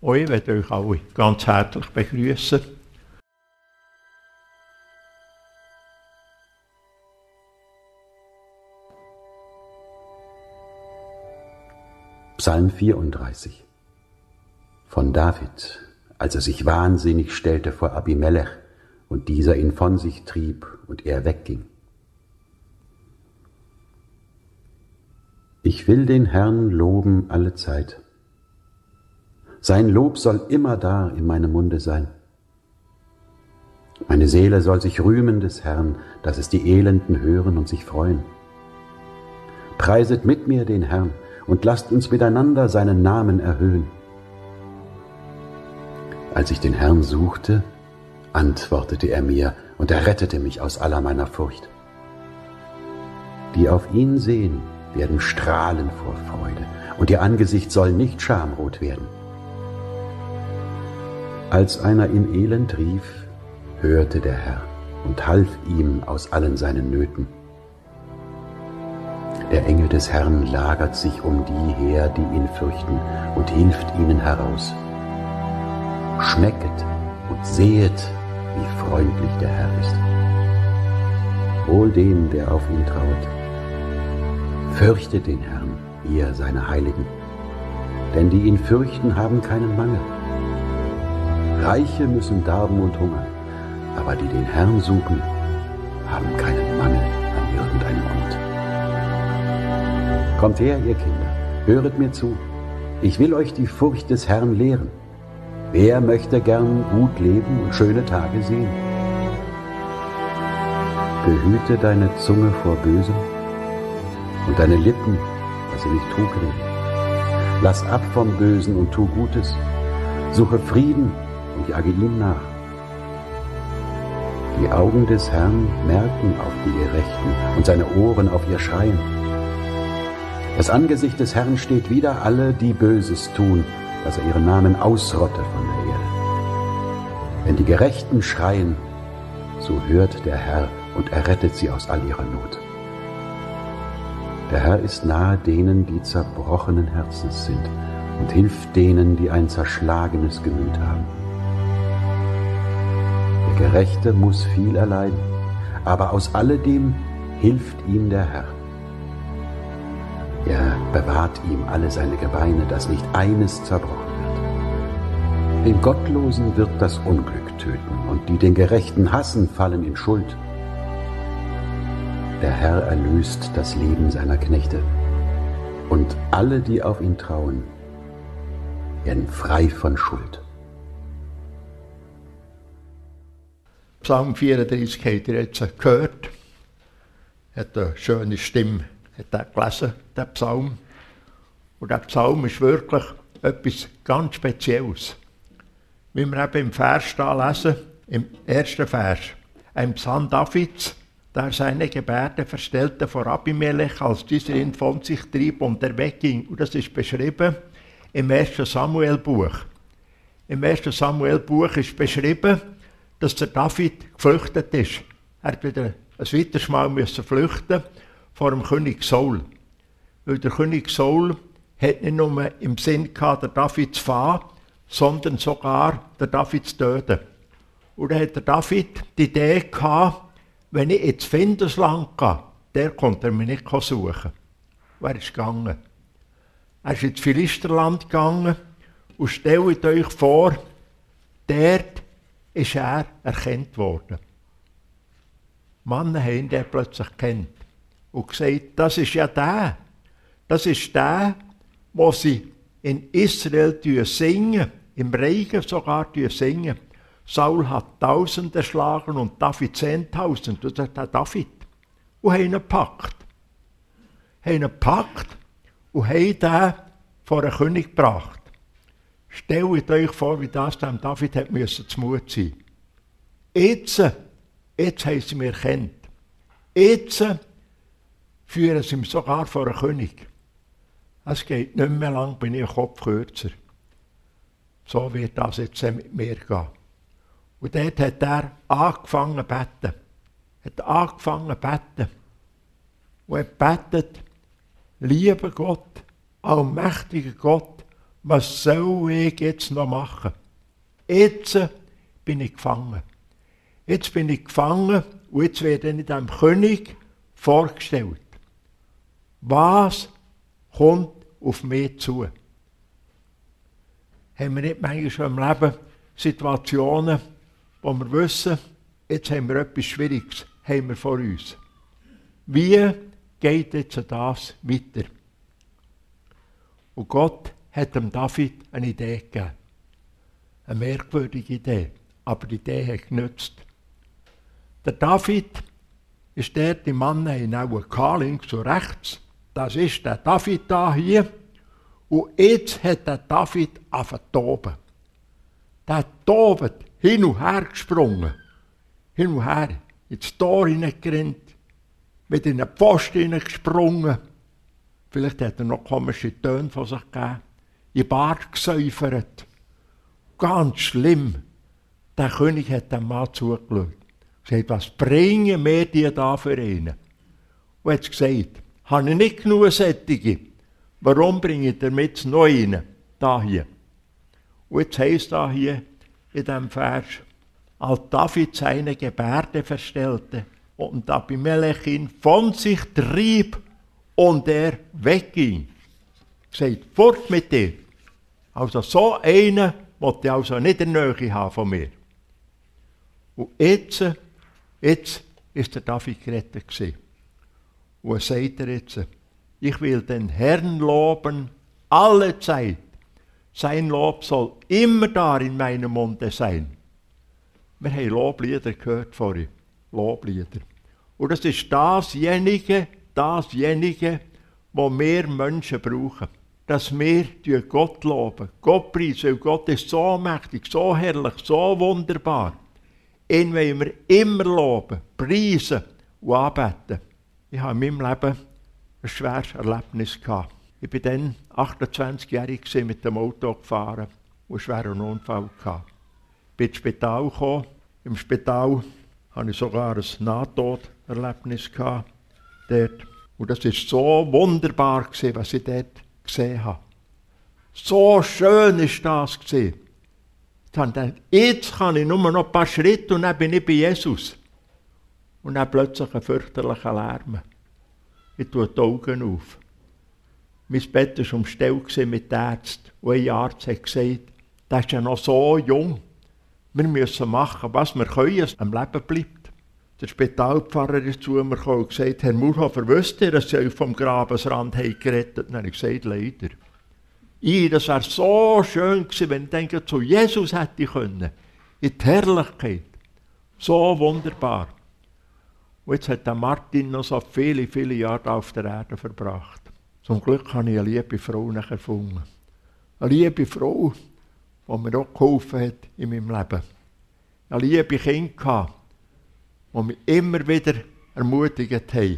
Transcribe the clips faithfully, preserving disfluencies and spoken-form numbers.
Auch ich möchte euch alle ganz herzlich begrüßen. Psalm vierunddreißig von David, als er sich wahnsinnig stellte vor Abimelech und dieser ihn von sich trieb und er wegging. Ich will den Herrn loben alle Zeit. Sein Lob soll immer da in meinem Munde sein. Meine Seele soll sich rühmen des Herrn, dass es die Elenden hören und sich freuen. Preiset mit mir den Herrn und lasst uns miteinander seinen Namen erhöhen. Als ich den Herrn suchte, antwortete er mir und er rettete mich aus aller meiner Furcht. Die auf ihn sehen, werden strahlen vor Freude und ihr Angesicht soll nicht schamrot werden. Als einer im Elend rief, hörte der Herr und half ihm aus allen seinen Nöten. Der Engel des Herrn lagert sich um die her, die ihn fürchten, und hilft ihnen heraus. Schmecket und sehet, wie freundlich der Herr ist. Wohl dem, der auf ihn trauert. Fürchtet den Herrn, ihr seine Heiligen, denn die ihn fürchten, haben keinen Mangel. Reiche müssen darben und hungern, aber die den Herrn suchen, haben keinen Mangel an irgendeinem Gut. Kommt her, ihr Kinder, höret mir zu. Ich will euch die Furcht des Herrn lehren. Wer möchte gern gut leben und schöne Tage sehen? Behüte deine Zunge vor Bösem und deine Lippen, dass sie nicht Trug reden. Lass ab vom Bösen und tu Gutes. Suche Frieden und jage ihm nach. Die Augen des Herrn merken auf die Gerechten und seine Ohren auf ihr Schreien. Das Angesicht des Herrn steht wider alle, die Böses tun, dass er ihren Namen ausrotte von der Erde. Wenn die Gerechten schreien, so hört der Herr und errettet sie aus all ihrer Not. Der Herr ist nahe denen, die zerbrochenen Herzens sind, und hilft denen, die ein zerschlagenes Gemüt haben. Der Gerechte muss viel erleiden, aber aus alledem hilft ihm der Herr. Er bewahrt ihm alle seine Gebeine, dass nicht eines zerbrochen wird. Den Gottlosen wird das Unglück töten, und die den Gerechten hassen, fallen in Schuld. Der Herr erlöst das Leben seiner Knechte, und alle, die auf ihn trauen, werden frei von Schuld. Psalm vierunddreißig habt ihr jetzt gehört. Hat eine schöne Stimme, hat er gelesen, der Psalm. Und der Psalm ist wirklich etwas ganz Spezielles. Wie wir eben im Vers da lesen, im ersten Vers, ein Psalm Davids, der seine Gebärde verstellte vor Abimelech, als dieser ihn von sich trieb und er wegging. Und das ist beschrieben im ersten Samuel-Buch. Im ersten Samuel-Buch ist beschrieben, dass der David geflüchtet ist. Er hat wieder ein weiteres Mal müssen flüchten vor dem König Saul. Weil der König Saul hat nicht nur im Sinn gehabt, der David zu fahren, sondern sogar der David zu töten. Und dann hat der David die Idee gehabt, wenn ich ins Findesland gehe, der konnte er mich nicht suchen. Und er ist gegangen. Er ist ins Philisterland gegangen und stellt euch vor, dort ist er erkannt worden. Männer haben ihn plötzlich gekannt und gesagt, das ist ja der, das ist der, wo sie in Israel singen, im Regen sogar singen. Saul hat Tausend erschlagen und David Zehntausend. Und das ist der David. Und haben ihn gepackt. Haben ihn gepackt und haben ihn vor einen König gebracht. Stellt euch vor, wie das dem David hat müssen zu Mut sein. Jetzt, jetzt haben sie mich erkannt. Jetzt führen sie mich sogar vor einen König. Es geht nicht mehr lang, bin ich ein Kopf kürzer. So wird das jetzt mit mir gehen. Und dort hat er angefangen zu beten. Hat angefangen zu beten. Und er betet, lieber Gott, allmächtiger Gott, was soll ich jetzt noch machen? Jetzt bin ich gefangen. Jetzt bin ich gefangen und jetzt werde ich dem König vorgestellt. Was kommt auf mich zu? Haben wir nicht manchmal schon im Leben Situationen, wo wir wissen, jetzt haben wir etwas Schwieriges haben wir vor uns. Wie geht jetzt das weiter? Und Gott hat dem David eine Idee gegeben. Eine merkwürdige Idee, aber die Idee hat genützt. Der David ist der, die Mann haben auch links und rechts. Das ist der David da hier. Und jetzt hat der David angefangen zu toben. Der hat tobt, hin und her gesprungen. Hin und her, ins Tor hineingerannt, mit in den Pfosten hineingesprungen. Vielleicht hat er noch komische Töne von sich gegeben. In den Bart gesäufert. Ganz schlimm. Der König hat dem Mann zugeschaut. Er hat gesagt, was bringen wir dir da für einen? Und hat gesagt, habe ich nicht genug Sättige? Warum bringe ich damit noch einen? Da hier. Und jetzt heisst da hier in diesem Vers, als David seine Gebärde verstellte und Abimelech ihn von sich trieb und er wegging. Sagt, fort mit dir. Also so einen wollte ich also nicht in der Nähe haben von mir. Und jetzt, jetzt ist der David gerettet gewesen. Und was sagt er jetzt? Ich will den Herrn loben alle Zeit. Sein Lob soll immer da in meinem Munde sein. Wir haben Loblieder gehört vorhin. Loblieder. Und das ist dasjenige, dasjenige, was wir Menschen brauchen. Dass wir Gott loben, Gott preisen, weil Gott ist so mächtig, so herrlich, so wunderbar. Ihn wollen wir immer loben, preisen und anbeten. Ich habe in meinem Leben ein schweres Erlebnis gehabt. Ich bin dann achtundzwanzigjährig mit dem Auto gefahren und einen schweren Unfall gehabt. Ich bin ins Spital gekommen. Im Spital hatte ich sogar ein Nahtoderlebnis gehabt. Dort. Und das war so wunderbar, was ich dort gesehen habe. So schön war das. Ich dachte, jetzt kann ich nur noch ein paar Schritte und dann bin ich bei Jesus. Und dann plötzlich ein fürchterlicher Lärm. Ich tue die Augen auf. Mein Bett war umstellt mit Ärzten. Und ein Arzt hat gesagt, der ist ja noch so jung. Wir müssen machen, was wir können, dass er am Leben bleibt. Der Spitalpfarrer ist zu mir gekommen und gesagt, Herr Murhofer, wisst ihr, dass sie euch vom Grabensrand haben gerettet? Und dann habe ich gesagt, leider. Ich, das wäre so schön gewesen, wenn ich denke, zu Jesus hätte ich können. In die Herrlichkeit. So wunderbar. Und jetzt hat der Martin noch so viele, viele Jahre auf der Erde verbracht. Zum Glück habe ich eine liebe Frau nachher gefunden. Eine liebe Frau, die mir auch geholfen hat in meinem Leben. Eine liebe Kinder, die mich immer wieder ermutigt haben.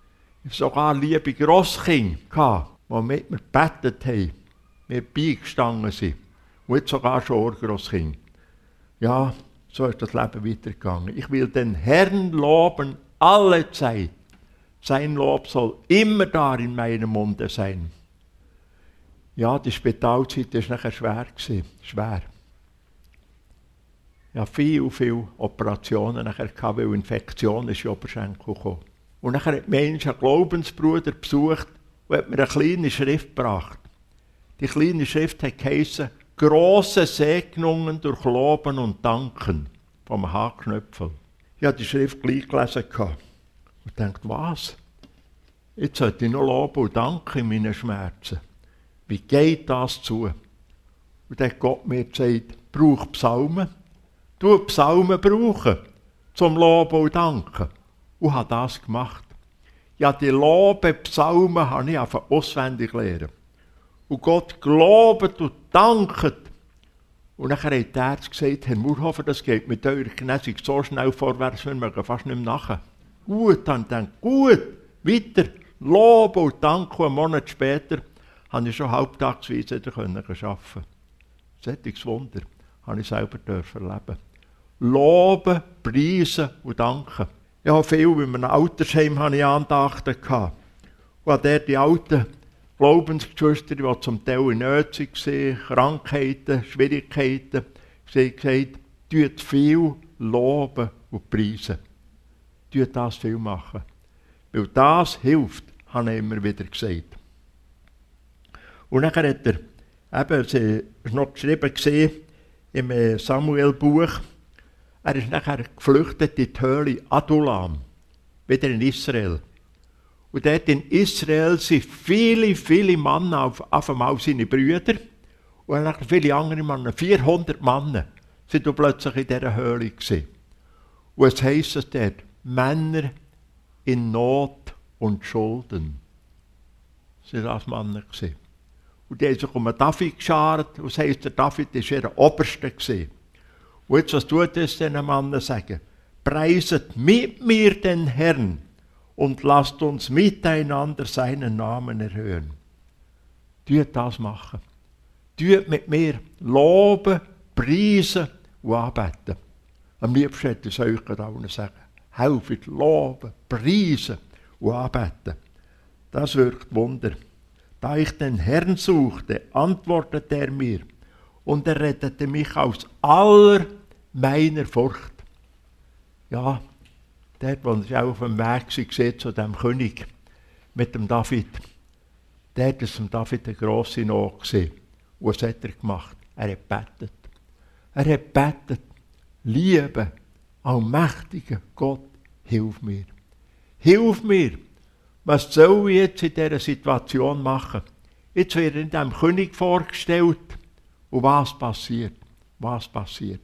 Sogar liebe Grosskinder, die mit mir gebetet haben, mir beigestanden sind. Und jetzt sogar schon Urgrosskinder. Ja, so ist das Leben weitergegangen. Ich will den Herrn loben alle Zeit. Sein Lob soll immer da in meinem Munde sein. Ja, die Spitalzeit war nachher schwer. Schwer. Ja, viele, viele Operationen nachher gehabt, weil Infektion ist in den Oberschenkel gekommen. Und nachher hat Mensch einen Glaubensbruder besucht und hat mir eine kleine Schrift gebracht. Die kleine Schrift hat geheissen, grosse Segnungen durch Loben und Danken vom H-Knöpfel. Ich habe die Schrift gleich gelesen und dachte, was? Jetzt sollte ich noch loben und danken in meinen Schmerzen. Wie geht das zu? Und dann hat Gott mir gesagt, brauch Psalmen. Du Psalmen brauchen, zum Loben und Danken. Und habe das gemacht. Ja, die Lobe-Psalmen habe ich einfach auswendig lernen. Und Gott gelobt und danket. Und dann hat der Arzt gesagt, Herr Murhofer, das geht mit eurer Genesung so schnell vorwärts, wir mögen fast nicht mehr nachher. Gut, dann denke ich, gut, weiter, loben und danken. Und einen Monat später konnte ich schon halbtagsweise wieder arbeiten. Solches Wunder habe ich selber erleben. Loben, preisen und danken. Ich habe viel, in einem Altersheim hatte ich Andachten gehabt. Und an der die alten Glaubensgeschwister, die zum Teil in Not waren, Krankheiten, Schwierigkeiten, sie haben gesagt, tut viel loben und preisen. Tut das viel machen. Weil das hilft, habe ich immer wieder gesagt. Und dann hat er, eben, sie ist noch geschrieben gesehen, im Samuel-Buch, er ist nachher geflüchtet in die Höhle Adullam, wieder in Israel. Und dort in Israel sind viele, viele Männer, auf, auf einmal seine Brüder, und dann viele andere Männer, vierhundert Männer, sind plötzlich in dieser Höhle gewesen. Und es heisst es dort, Männer in Not und Schulden. Das waren das Männer gewesen. Und die haben sich um David geschart, und es heisst, der David war ihr Oberster gewesen. Und jetzt, was tut es diesen Männern sagen? Preiset mit mir den Herrn und lasst uns miteinander seinen Namen erhöhen. Tut das machen. Tut mit mir loben, preisen und anbeten. Am liebsten hätte ich es euch allen sagen. Helft loben, preisen und anbeten. Das wirkt Wunder. Da ich den Herrn suchte, antwortete er mir und er rettete mich aus aller meiner Furcht. Ja, dort, wo ich auch auf dem Weg war zu dem König mit dem David, dort war dem David eine grosse Not gewesen. Und was hat er gemacht? Er hat gebetet. Er hat gebetet, liebe, allmächtiger Gott, hilf mir. Hilf mir. Was soll ich jetzt in dieser Situation machen? Jetzt wird in dem König vorgestellt. Und was passiert? Was passiert?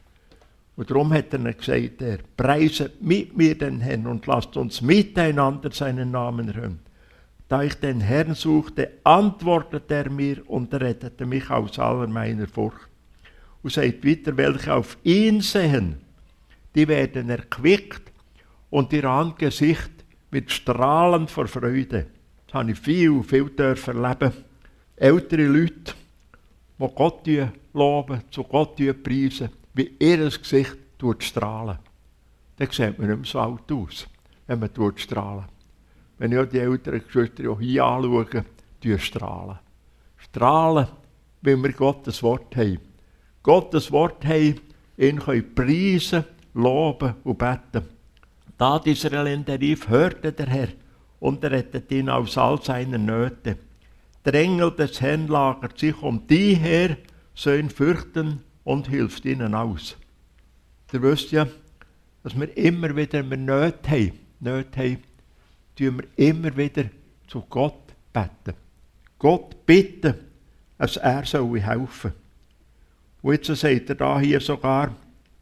Und darum hat er gesagt, er preiset mit mir den Herrn und lasst uns miteinander seinen Namen erhöhen. Da ich den Herrn suchte, antwortete er mir und rettete mich aus aller meiner Furcht. Und sagt weiter, welche auf ihn sehen, die werden erquickt und ihr Angesicht wird strahlend vor Freude. Das habe ich viel, viel dürfen erleben. Ältere Leute, die Gott loben, zu Gott preisen, wie ihr Gesicht strahlen. Dann sieht man nicht mehr so alt aus, wenn man strahlen. Wenn ich auch die älteren Geschwister hier anschaue, die strahlen. Strahlen, weil wir Gottes Wort haben. Gottes Wort haben, ihn können preisen, loben und beten. Da dieser Länder rief, hörte der Herr und rettet ihn aus all seiner Nöte. Der Engel des Herrn lagert sich um die her, so ihn fürchten und hilft ihnen aus. Ihr wisst ja, dass wir immer wieder, wenn wir Nöte haben, Nöte haben, tun wir immer wieder zu Gott beten. Gott bitten, dass er soll helfen. Und jetzt sagt er da hier sogar,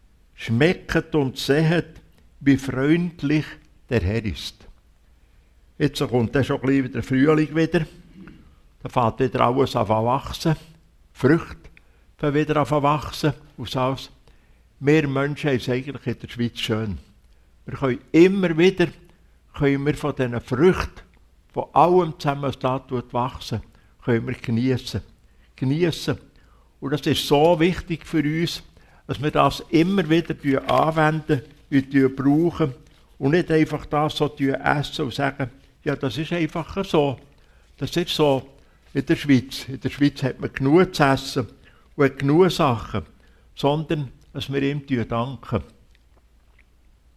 schmecket und sehet, wie freundlich der Herr ist. Jetzt kommt dann schon gleich wieder Frühling wieder. Da fängt wieder alles an zu wachsen. Früchte fangen wieder an zu wachsen. Und so. Wir Menschen haben es eigentlich in der Schweiz schön. Wir können immer wieder können wir von diesen Früchten, von allem zusammen, was da wachsen, können wir geniessen. Geniessen. Und das ist so wichtig für uns, dass wir das immer wieder anwenden und brauchen und nicht einfach das so essen und sagen, ja, das ist einfach so. Das ist so in der Schweiz. In der Schweiz hat man genug zu essen und hat genug Sachen, sondern dass wir ihm danken.